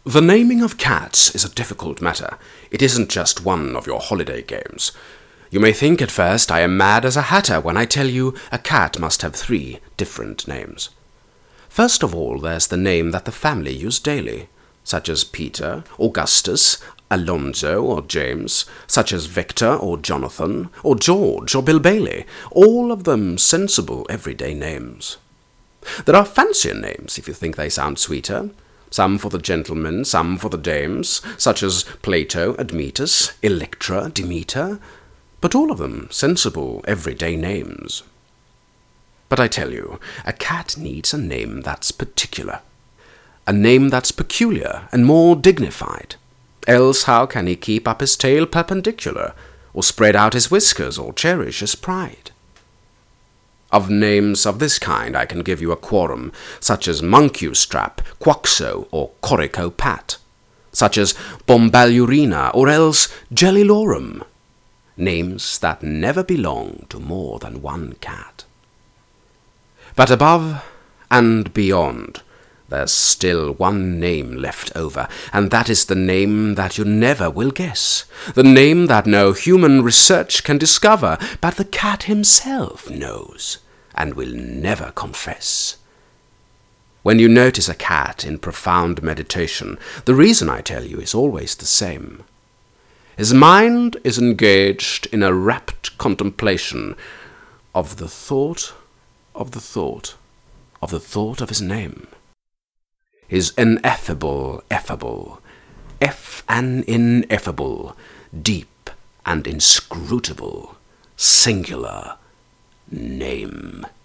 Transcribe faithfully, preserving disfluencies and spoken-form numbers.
The naming of cats is a difficult matter. It isn't just one of your holiday games. You may think at first I am mad as a hatter when I tell you a cat must have three different names. First of all, there's the name that the family use daily, such as Peter, Augustus, Alonzo or James, such as Victor or Jonathan, or George or Bill Bailey, all of them sensible everyday names. There are fancier names if you think they sound sweeter, some for the gentlemen, some for the dames, such as Plato, Admetus, Electra, Demeter, but all of them sensible everyday names. But I tell you, a cat needs a name that's particular, a name that's peculiar and more dignified. Else how can he keep up his tail perpendicular, or spread out his whiskers, or cherish his pride? Of names of this kind I can give you a quorum, such as Monkeystrap, Quaxo, or Corico Pat, such as Bombalurina, or else Jellylorum, names that never belong to more than one cat. But above and beyond, there's still one name left over, and that is the name that you never will guess, the name that no human research can discover, but the cat himself knows and will never confess. When you notice a cat in profound meditation, the reason I tell you is always the same. His mind is engaged in a rapt contemplation of the thought of the thought of the thought of his name. His ineffable, effable, eff and ineffable, deep and inscrutable, singular name.